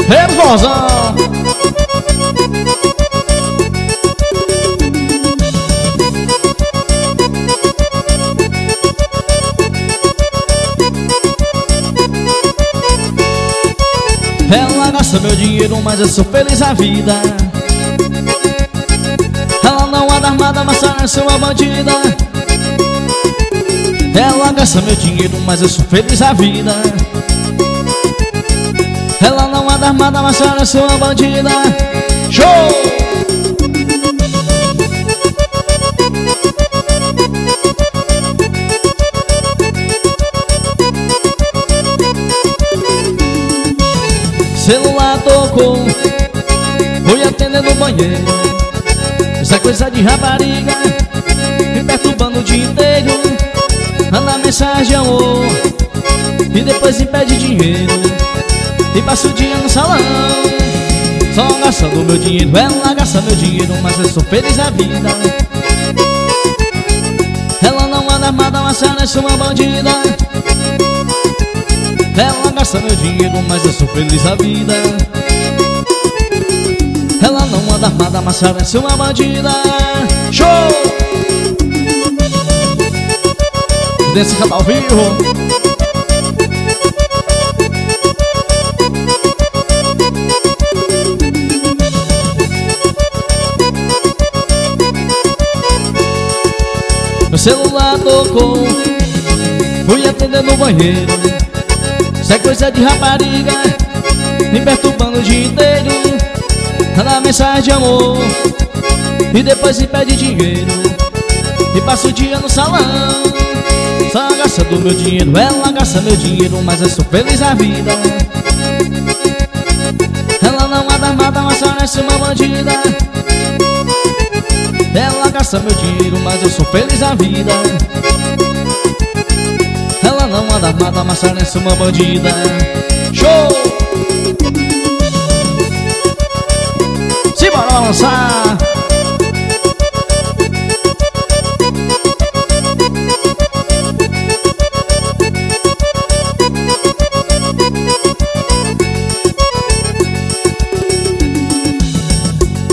Nervosão. Ela gasta meu dinheiro, mas eu sou feliz a vida. Ela não anda armada, mas parece uma bandida. Ela gasta meu dinheiro, mas eu sou feliz a vida. Ela não anda armada, mas parece uma bandida. Show! Celular tocou, fui atender no banheiro. Essa coisa de rapariga me perturbando o dia inteiro. Manda mensagem de amor e depois me pede dinheiro. E passa o dia no salão só gastando meu dinheiro. Ela gasta meu dinheiro, mas eu sou feliz a vida. Ela não anda armada, mas parece uma bandida. Ela gasta meu dinheiro, mas eu sou feliz a vida. Ela não anda armada, mas parece uma bandida. Show! Desse canal ao vivo. Meu celular tocou, fui atender no banheiro. Isso é coisa de rapariga me perturbando o dia inteiro. Manda mensagem de amor e depois me pede dinheiro. E passa o dia no salão só gastando meu dinheiro. Ela gasta meu dinheiro, mas eu sou feliz a vida. Ela não anda armada, mas parece uma bandida. Ela gasta meu dinheiro, mas eu sou feliz a vida. Ela não anda armada, mas parece uma bandida. Show! Simbora lançar!